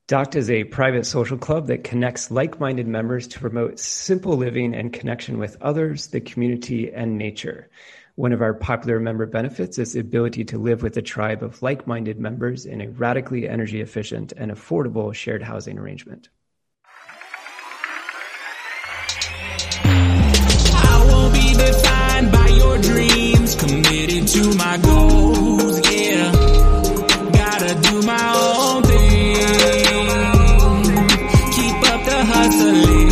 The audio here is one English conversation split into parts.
Docked is a private social club that connects like-minded members to promote simple living and connection with others, the community, and nature. One of our popular member benefits is the ability to live with a tribe of like-minded members in a radically energy efficient and affordable shared housing arrangement. I won't be defined by your dreams, committed to my goals, yeah. Gotta do my own thing, keep up the hustling.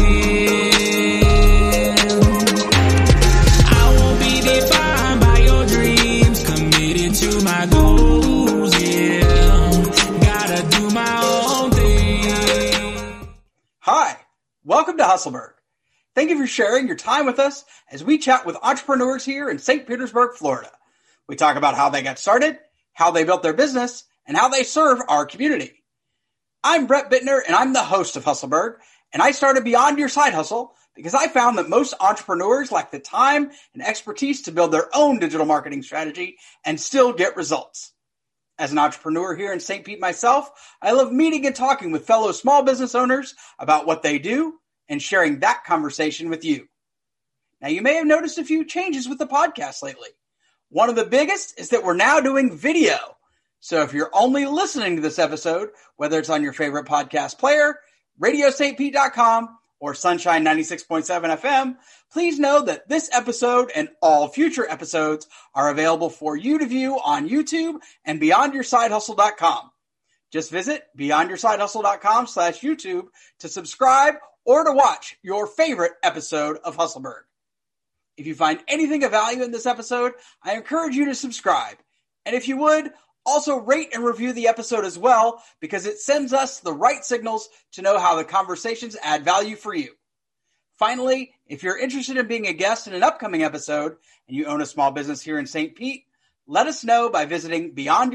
I won't be defined by your dreams, committed to my goals, yeah. Gotta do my own thing. Hi, welcome to Hustleberg. Thank you for sharing your time with us as we chat with entrepreneurs here in St. Petersburg, Florida. We talk about how they got started, how they built their business, and how they serve our community. I'm Brett Bittner, and I'm the host of Hustleberg, and I started Beyond Your Side Hustle because I found that most entrepreneurs lack the time and expertise to build their own digital marketing strategy and still get results. As an entrepreneur here in St. Pete myself, I love meeting and talking with fellow small business owners about what they do and sharing that conversation with you. Now, you may have noticed a few changes with the podcast lately. One of the biggest is that we're now doing video. So if you're only listening to this episode, whether it's on your favorite podcast player, radiostpete.com, or Sunshine 96.7 FM, please know that this episode and all future episodes are available for you to view on YouTube and beyondyoursidehustle.com. Just visit beyondyoursidehustle.com/YouTube to subscribe or to watch your favorite episode of Hustleberg. If you find anything of value in this episode, I encourage you to subscribe. And if you would, also rate and review the episode as well, because it sends us the right signals to know how the conversations add value for you. Finally, if you're interested in being a guest in an upcoming episode and you own a small business here in St. Pete, let us know by visiting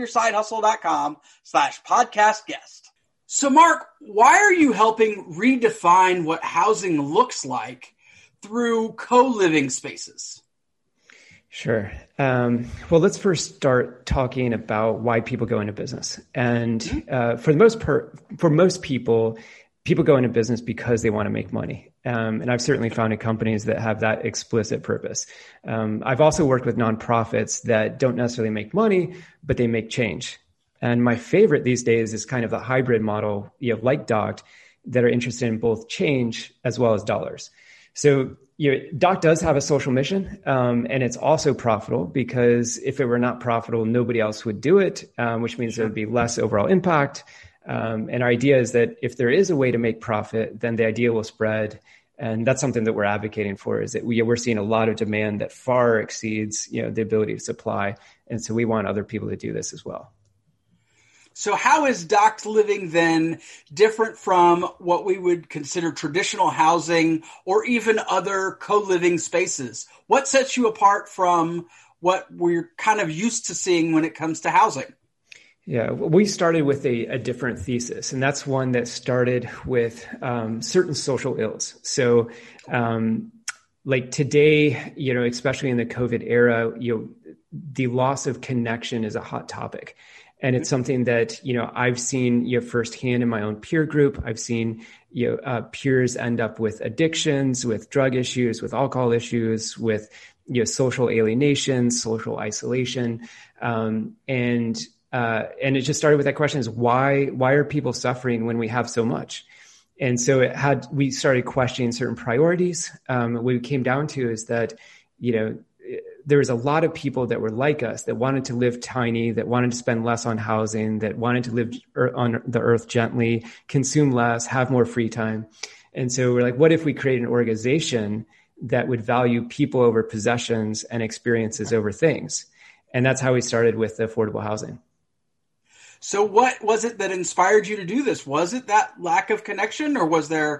beyondyoursidehustle.com/podcast guest. So Mark, why are you helping redefine what housing looks like through co-living spaces? Sure. Well, let's first start talking about why people go into business. And for most people go into business because they want to make money. And I've certainly founded companies that have that explicit purpose. I've also worked with nonprofits that don't necessarily make money, but they make change. And my favorite these days is kind of the hybrid model, like Docked, that are interested in both change as well as dollars. So Docked does have a social mission, and it's also profitable because if it were not profitable, nobody else would do it, which means there would be less overall impact. And our idea is that if there is a way to make profit, then the idea will spread. And that's something that we're advocating for, is that we're seeing a lot of demand that far exceeds the ability to supply. And so we want other people to do this as well. So how is Docked living then different from what we would consider traditional housing or even other co-living spaces? What sets you apart from what we're kind of used to seeing when it comes to housing? Yeah, we started with a different thesis, and that's one that started with certain social ills. So like today, especially in the COVID era, the loss of connection is a hot topic. And it's something that, I've seen firsthand in my own peer group. I've seen peers end up with addictions, with drug issues, with alcohol issues, with social alienation, social isolation. And it just started with that question: is why are people suffering when we have so much? And so we started questioning certain priorities. What we came down to is that, there was a lot of people that were like us, that wanted to live tiny, that wanted to spend less on housing, that wanted to live on the earth gently, consume less, have more free time. And so we're like, what if we create an organization that would value people over possessions and experiences over things? And that's how we started with affordable housing. So what was it that inspired you to do this? Was it that lack of connection, or was there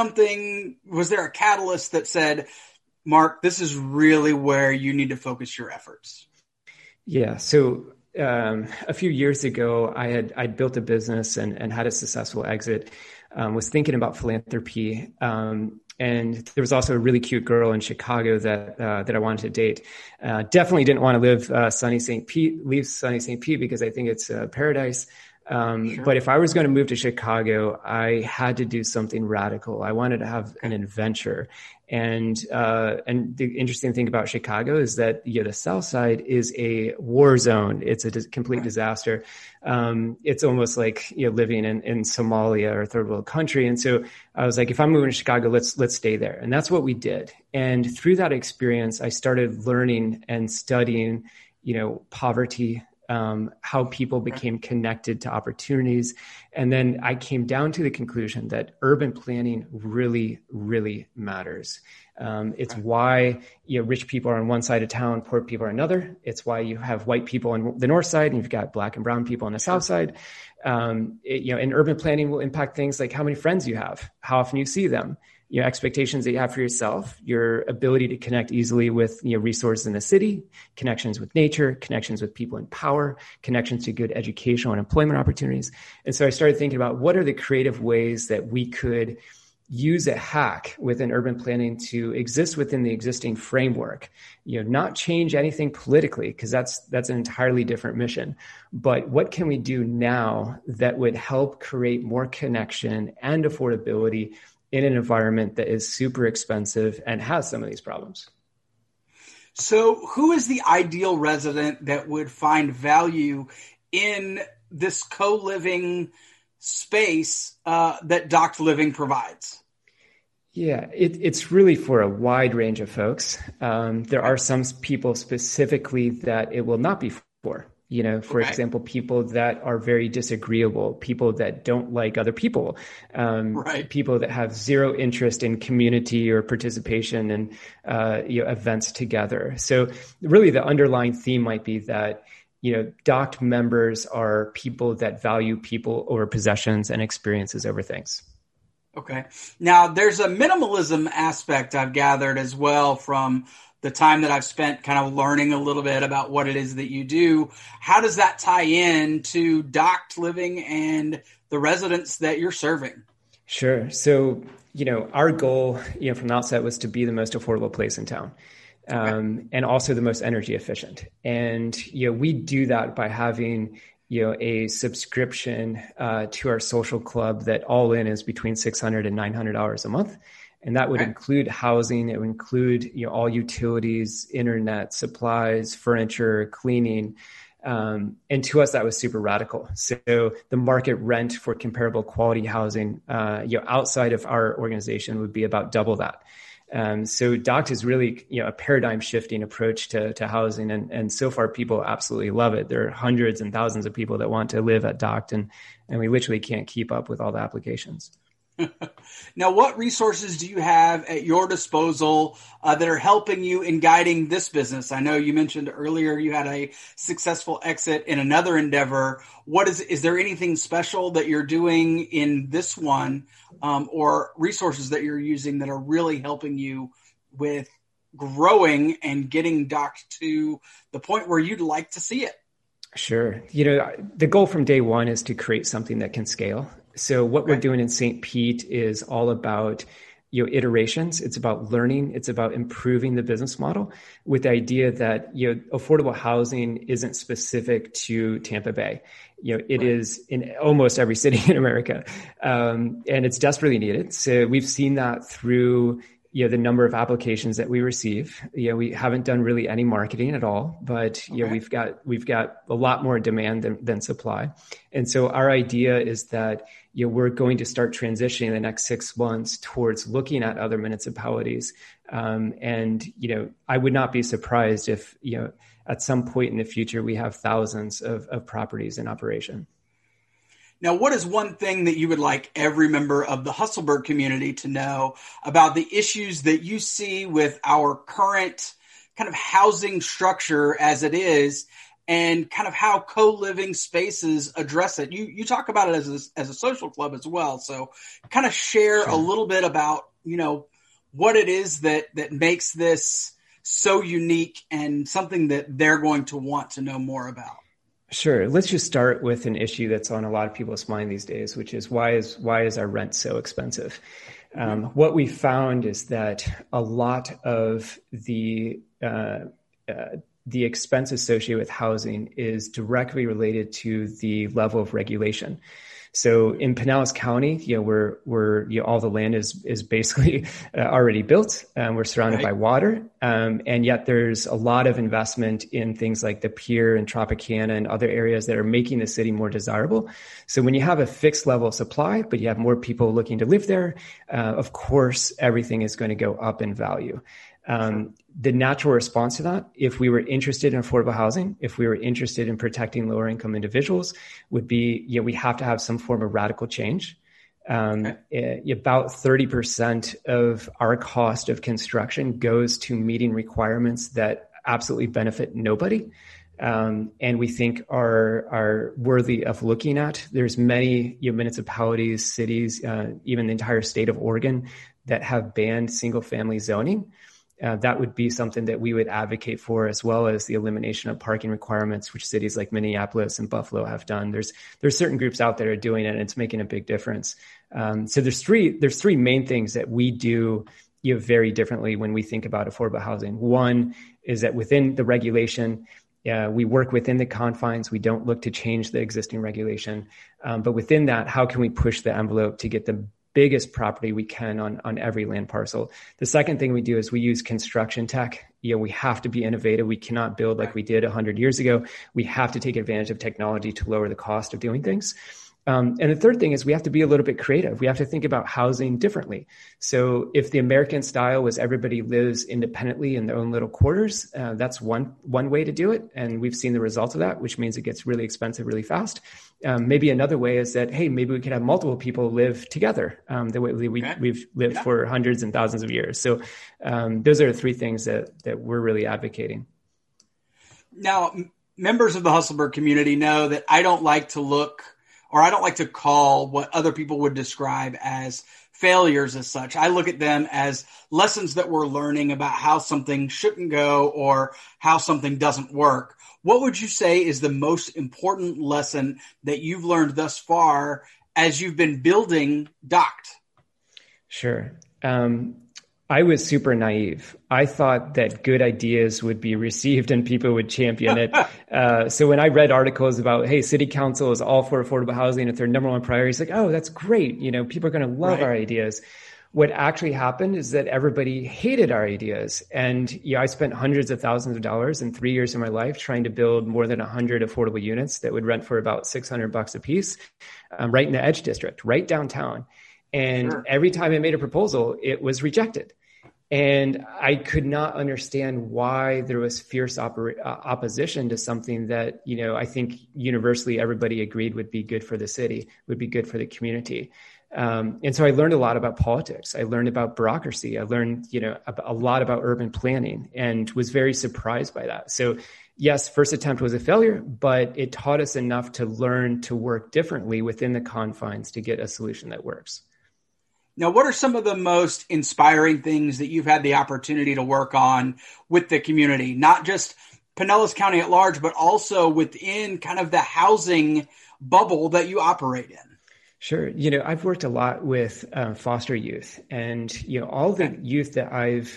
a catalyst that said, Mark, this is really where you need to focus your efforts? Yeah. So a few years ago, I'd built a business and had a successful exit, was thinking about philanthropy. And there was also a really cute girl in Chicago that I wanted to date. Definitely didn't want to leave sunny St. Pete because I think it's paradise. Sure. But if I was going to move to Chicago, I had to do something radical. I wanted to have an adventure. And the interesting thing about Chicago is that, the South Side is a war zone. It's a complete disaster. It's almost like, living in Somalia or a third world country. And so I was like, if I'm moving to Chicago, let's stay there. And that's what we did. And through that experience, I started learning and studying, poverty, how people became connected to opportunities. And then I came down to the conclusion that urban planning really, really matters. It's why rich people are on one side of town, poor people are another. It's why you have white people on the north side and you've got black and brown people on the south side. And urban planning will impact things like how many friends you have, how often you see them, expectations that you have for yourself, your ability to connect easily with resources in the city, connections with nature, connections with people in power, connections to good educational and employment opportunities. And so I started thinking about what are the creative ways that we could use a hack within urban planning to exist within the existing framework, not change anything politically, because that's an entirely different mission. But what can we do now that would help create more connection and affordability in an environment that is super expensive and has some of these problems? So who is the ideal resident that would find value in this co-living space that Docked Living provides? Yeah, it's really for a wide range of folks. There are some people specifically that it will not be for. For example, people that are very disagreeable, people that don't like other people, people that have zero interest in community or participation in events together. So really the underlying theme might be that, Docked members are people that value people over possessions and experiences over things. Okay. Now, there's a minimalism aspect I've gathered as well from the time that I've spent kind of learning a little bit about what it is that you do. How does that tie in to Docked Living and the residents that you're serving? Sure. So, our goal, from the outset was to be the most affordable place in town. And also the most energy efficient. And, we do that by having, a subscription to our social club that all in is between $600 and $900 a month. And that would include housing. It would include, all utilities, internet, supplies, furniture, cleaning. And to us, that was super radical. So the market rent for comparable quality housing, outside of our organization would be about double that. So Docked is really, a paradigm shifting approach to housing. And so far people absolutely love it. There are hundreds and thousands of people that want to live at Docked, and we literally can't keep up with all the applications. Now, what resources do you have at your disposal that are helping you in guiding this business? I know you mentioned earlier you had a successful exit in another endeavor. Is there anything special that you're doing in this one, or resources that you're using that are really helping you with growing and getting Docked to the point where you'd like to see it? Sure. The goal from day one is to create something that can scale. So what we're doing in St. Pete is all about, iterations. It's about learning. It's about improving the business model with the idea that, affordable housing isn't specific to Tampa Bay. It is in almost every city in America. And it's desperately needed. So we've seen that through, the number of applications that we receive. We haven't done really any marketing at all, but we've got a lot more demand than supply. And so our idea is that, we're going to start transitioning the next 6 months towards looking at other municipalities. And I would not be surprised if, at some point in the future, we have thousands of properties in operation. Now, what is one thing that you would like every member of the Hustlebird community to know about the issues that you see with our current kind of housing structure as it is, and kind of how co-living spaces address it? You talk about it as a social club as well. So kind of share a little bit about, what it is that makes this so unique and something that they're going to want to know more about. Sure. Let's just start with an issue that's on a lot of people's mind these days, which is why is our rent so expensive? What we found is that a lot of the the expense associated with housing is directly related to the level of regulation. So in Pinellas County, all the land is basically already built. We're surrounded by water. And yet there's a lot of investment in things like the Pier and Tropicana and other areas that are making the city more desirable. So when you have a fixed level of supply, but you have more people looking to live there, of course, everything is going to go up in value. The natural response to that, if we were interested in affordable housing, if we were interested in protecting lower income individuals, would be, we have to have some form of radical change. About 30% of our cost of construction goes to meeting requirements that absolutely benefit nobody. And we think are worthy of looking at. There's many municipalities, cities, even the entire state of Oregon that have banned single family zoning. That would be something that we would advocate for, as well as the elimination of parking requirements, which cities like Minneapolis and Buffalo have done. There's certain groups out there doing it, and it's making a big difference. So there's three main things that we do very differently when we think about affordable housing. One is that within the regulation, we work within the confines. We don't look to change the existing regulation. But within that, how can we push the envelope to get the biggest property we can on every land parcel? The second thing we do is we use construction tech. We have to be innovative. We cannot build like we did 100 years ago. We have to take advantage of technology to lower the cost of doing things. And the third thing is we have to be a little bit creative. We have to think about housing differently. So if the American style was everybody lives independently in their own little quarters, that's one way to do it. And we've seen the results of that, which means it gets really expensive really fast. Maybe another way is that, hey, maybe we could have multiple people live together the way we've lived for hundreds and thousands of years. So those are the three things that we're really advocating. Now, members of the Hustleberg community know that I don't like to call what other people would describe as failures as such. I look at them as lessons that we're learning about how something shouldn't go or how something doesn't work. What would you say is the most important lesson that you've learned thus far as you've been building Docked? Sure. I was super naive. I thought that good ideas would be received and people would champion it. So when I read articles about, hey, city council is all for affordable housing, if their number one priority, it's like, oh, that's great. People are going to love our ideas. What actually happened is that everybody hated our ideas. And I spent hundreds of thousands of dollars in 3 years of my life trying to build more than 100 affordable units that would rent for about $600 a piece, right in the Edge District, right downtown. And every time I made a proposal, it was rejected. And I could not understand why there was fierce opposition to something that, I think universally everybody agreed would be good for the city, would be good for the community. And so I learned a lot about politics. I learned about bureaucracy. I learned, a lot about urban planning and was very surprised by that. So yes, first attempt was a failure, but it taught us enough to learn to work differently within the confines to get a solution that works. Now, what are some of the most inspiring things that you've had the opportunity to work on with the community, not just Pinellas County at large, but also within kind of the housing bubble that you operate in? Sure. I've worked a lot with foster youth, and, all the youth that I've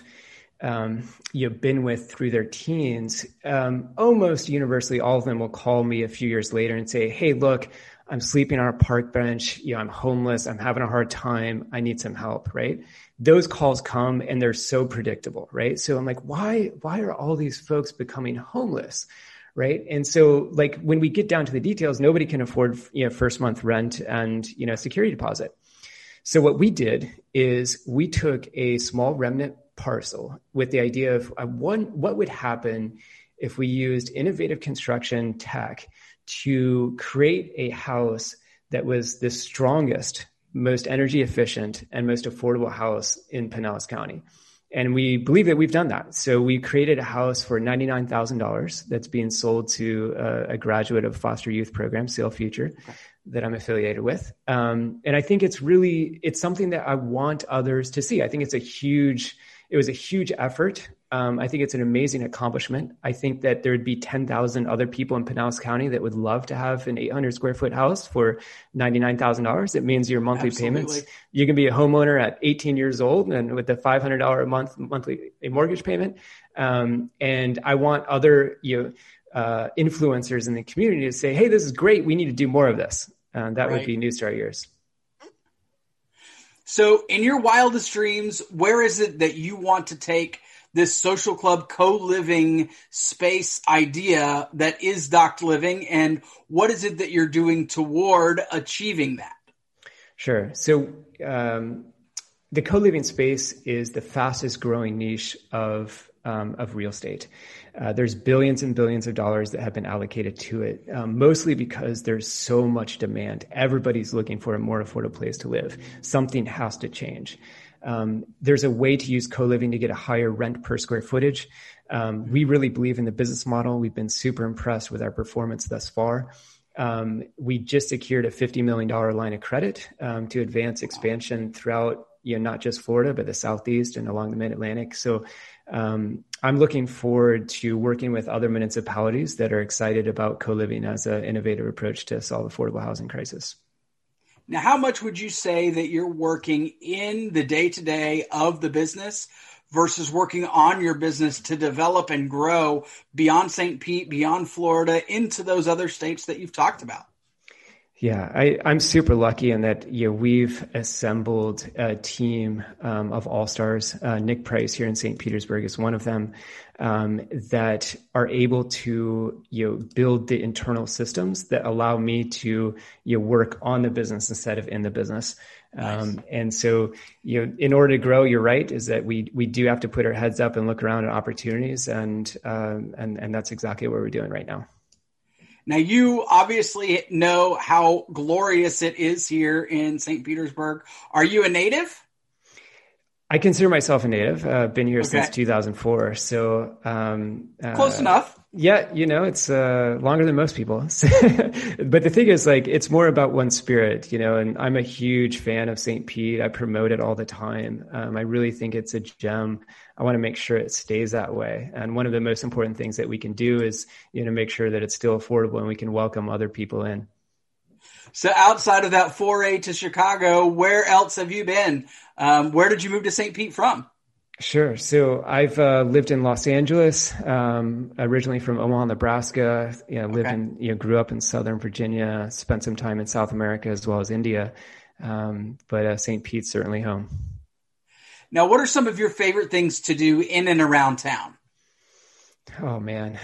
been with through their teens, almost universally, all of them will call me a few years later and say, hey, look, I'm sleeping on a park bench. I'm homeless. I'm having a hard time. I need some help. Right. Those calls come and they're so predictable. Right. So I'm like, why are all these folks becoming homeless? Right. And so like when we get down to the details, nobody can afford, first month rent and, security deposit. So what we did is we took a small remnant parcel with the idea of what would happen if we used innovative construction tech to create a house that was the strongest, most energy efficient, and most affordable house in Pinellas County. And we believe that we've done that. So we created a house for $99,000 that's being sold to a graduate of foster youth program, Sail Future, that I'm affiliated with. And I think it's something that I want others to see. I think it's a huge it was a huge effort. I think it's an amazing accomplishment. I think that there would be 10,000 other people in Pinellas County that would love to have an 800 square foot house for $99,000. It means your monthly payments. You can be a homeowner at 18 years old and with a $500 a month monthly mortgage payment. And I want other influencers in the community to say, hey, this is great. We need to do more of this. That would be news to our ears. So in your wildest dreams, where is it that you want to take this social club co-living space idea that is Docked Living, and what is it that you're doing toward achieving that? Sure. So the co-living space is the fastest growing niche of real estate. There's billions and billions of dollars that have been allocated to it, mostly because there's so much demand. Everybody's looking for a more affordable place to live. Something has to change. There's a way to use co-living to get a higher rent per square footage. We really believe in the business model. We've been super impressed with our performance thus far. We just secured a $50 million line of credit to advance expansion throughout, not just Florida, but the Southeast and along the Mid-Atlantic. So I'm looking forward to working with other municipalities that are excited about co-living as an innovative approach to solve affordable housing crisis. Now, how much would you say that you're working in the day-to-day of the business versus working on your business to develop and grow beyond St. Pete, beyond Florida, into those other states that you've talked about? Yeah, I'm super lucky in that we've assembled a team of all-stars. Nick Price here in St. Petersburg is one of them, that are able to build the internal systems that allow me to work on the business instead of in the business. Nice. And so in order to grow, you're right, is that we do have to put our heads up and look around at opportunities, and that's exactly what we're doing right now. Now, you obviously know how glorious it is here in St. Petersburg. Are you a native? I consider myself a native. I've been here since 2004. So close enough. Yeah, it's longer than most people. But the thing is, it's more about one spirit, and I'm a huge fan of St. Pete. I promote it all the time. I really think it's a gem. I want to make sure it stays that way. And one of the most important things that we can do is, make sure that it's still affordable and we can welcome other people in. So outside of that foray to Chicago, where else have you been? Where did you move to St. Pete from? Sure. So I've lived in Los Angeles, originally from Omaha, Nebraska. Grew up in Southern Virginia, spent some time in South America as well as India. But St. Pete's certainly home. Now, what are some of your favorite things to do in and around town? Oh, man.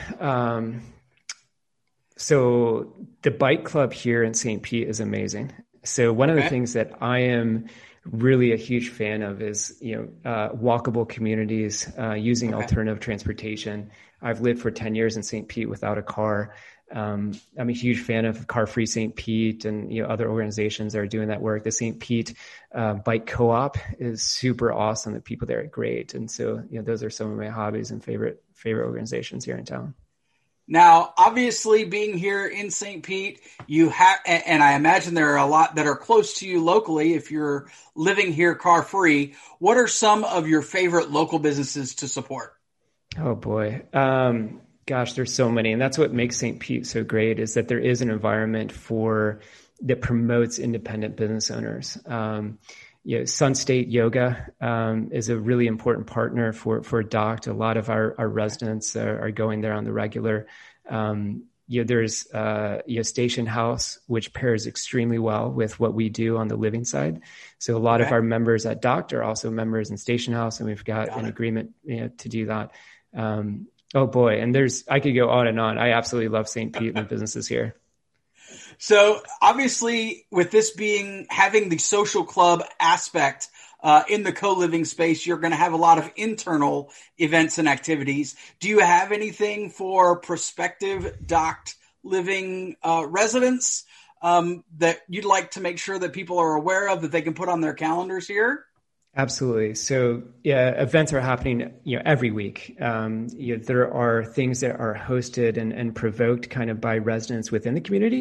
So the bike club here in St. Pete is amazing. So one of the things that I am really a huge fan of is, walkable communities, using alternative transportation. I've lived for 10 years in St. Pete without a car. I'm a huge fan of Car Free St. Pete and, other organizations that are doing that work. The St. Pete Bike Co-op is super awesome. The people there are great. And so, those are some of my hobbies and favorite organizations here in town. Now, obviously, being here in St. Pete, you have, and I imagine there are a lot that are close to you locally if you're living here car free. What are some of your favorite local businesses to support? Oh, boy. Gosh, there's so many. And that's what makes St. Pete so great, is that there is an environment that promotes independent business owners. Sun State Yoga is a really important partner for Docked. A lot of our residents are going there on the regular. There's Station House, which pairs extremely well with what we do on the living side. So a lot of our members at Docked are also members in Station House, and we've got an agreement to do that. Oh boy, and I could go on and on. I absolutely love St. Pete and the businesses here. So obviously, with this having the social club aspect in the co-living space, you're going to have a lot of internal events and activities. Do you have anything for prospective Docked Living residents that you'd like to make sure that people are aware of, that they can put on their calendars here? Absolutely. So events are happening, every week. There are things that are hosted and provoked kind of by residents within the community.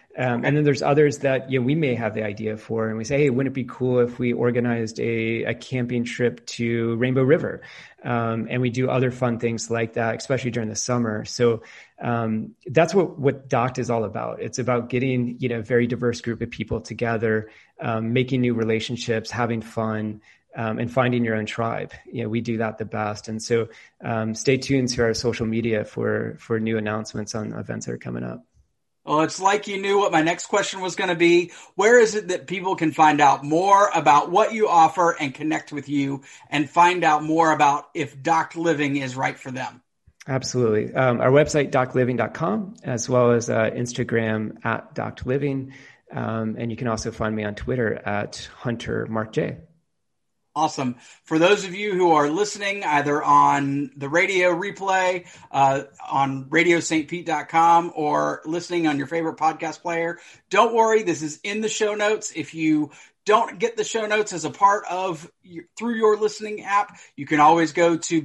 And then there's others that we may have the idea for, and we say, hey, wouldn't it be cool if we organized a camping trip to Rainbow River? And we do other fun things like that, especially during the summer. So that's what Docked is all about. It's about getting a very diverse group of people together, making new relationships, having fun, and finding your own tribe. We do that the best. And so stay tuned to our social media for new announcements on events that are coming up. Well, it's like you knew what my next question was going to be. Where is it that people can find out more about what you offer and connect with you and find out more about if Docked Living is right for them? Absolutely. Our website, dockedliving.com, as well as Instagram at dockedliving. And you can also find me on Twitter at Hunter Mark J. Awesome. For those of you who are listening either on the radio replay, on radiostpete.com, or listening on your favorite podcast player, don't worry. This is in the show notes. If you don't get the show notes as a part of through your listening app, you can always go to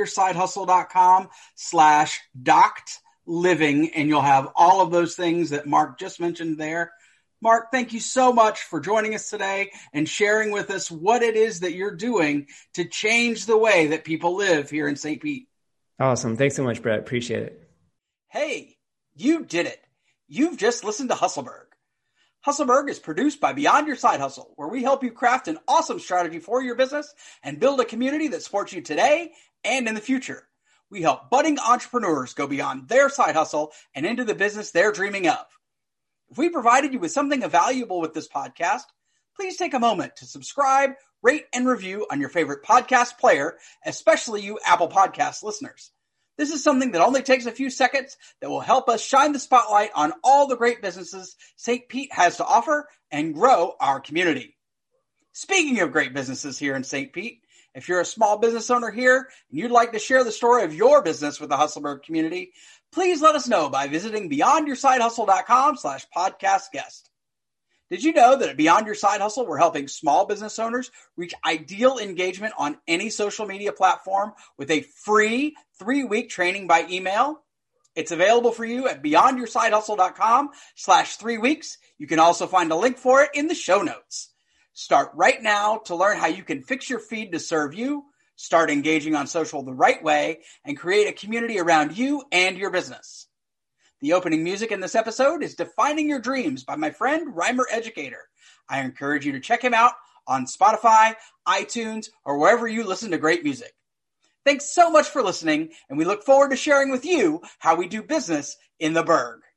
beyondyoursidehustle.com/dockedliving, and you'll have all of those things that Mark just mentioned there. Mark, thank you so much for joining us today and sharing with us what it is that you're doing to change the way that people live here in St. Pete. Awesome. Thanks so much, Brett. Appreciate it. Hey, you did it. You've just listened to Hustleberg. Hustleberg is produced by Beyond Your Side Hustle, where we help you craft an awesome strategy for your business and build a community that supports you today and in the future. We help budding entrepreneurs go beyond their side hustle and into the business they're dreaming of. If we provided you with something valuable with this podcast, please take a moment to subscribe, rate, and review on your favorite podcast player, especially you Apple Podcast listeners. This is something that only takes a few seconds that will help us shine the spotlight on all the great businesses St. Pete has to offer and grow our community. Speaking of great businesses here in St. Pete, if you're a small business owner here and you'd like to share the story of your business with the Hustleberg community, please let us know by visiting beyondyoursidehustle.com/podcast guest. Did you know that at Beyond Your Side Hustle, we're helping small business owners reach ideal engagement on any social media platform with a free 3-week training by email? It's available for you at beyondyoursidehustle.com/3weeks. You can also find a link for it in the show notes. Start right now to learn how you can fix your feed to serve you, start engaging on social the right way, and create a community around you and your business. The opening music in this episode is Defining Your Dreams by my friend Rhymer Educator. I encourage you to check him out on Spotify, iTunes, or wherever you listen to great music. Thanks so much for listening, and we look forward to sharing with you how we do business in the Burgh.